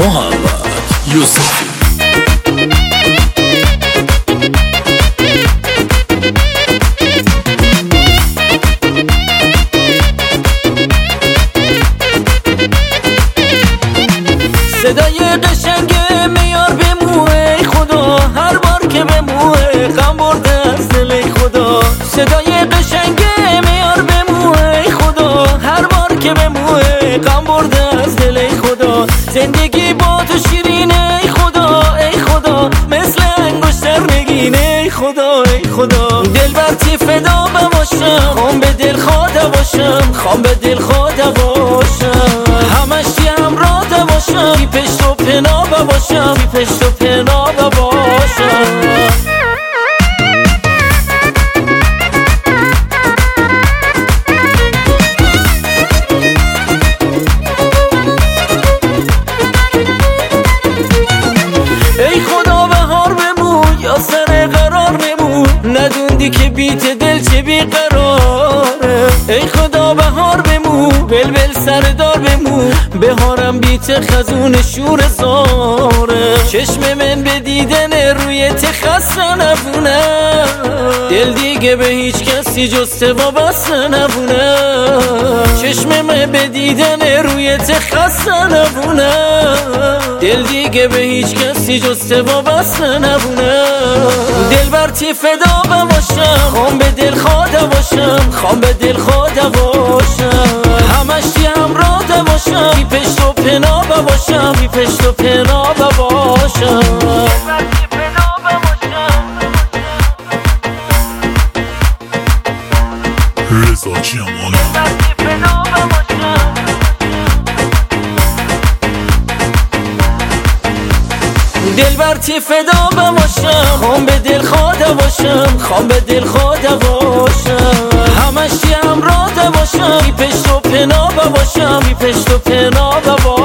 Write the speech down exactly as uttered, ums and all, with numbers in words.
محمد یوسفی. صدای قشنگ میار بمو ای خدا، هر بار که بمو غم برده از دل ای خدا. صدای قشنگ میار بمو ای خدا، هر بار که بمو غم برده از دل ای خدا. زندگی با تو شیرینه ای خدا ای خدا، مثل انگشتر نگینه ای خدا ای خدا. دل برتی فدا باشم، خوام به دل خدا باشم، خوام به دل خدا باشم. همش همراه باشم، بی پشت و پناه باشم، بی پشت و پناه باشم. ای خدا بهار بمون یا سر قرار نمون، ندوندی که بیت دل چه بیقراره. ای خدا بهار بمون، بلبل سردار بمون، بهارم بیت خزون شور زاره. چشم من به دیدن روی خسته نبونه، دل دیگه به هیچ کسی جز تو وابسته نبونه. چشم من به دیدن روی خسته نبونه، دل دیگه به هیچ کسی جز تو وابسته نبونه. دل برتی فدا باشم، خوام به دل خدا باشم، خوام به دل خدا باشم. همش همراه باشم، بی پشت و پناه باشم، بی پشت و پناه باشم. رضا جمالا دل برتی فدا باشم، خوام به دل خدا باشم، خوام به دل خدا باشم. همش همراه باشم، بی پشت و پناه باشم، بی پشت و پناه باشم.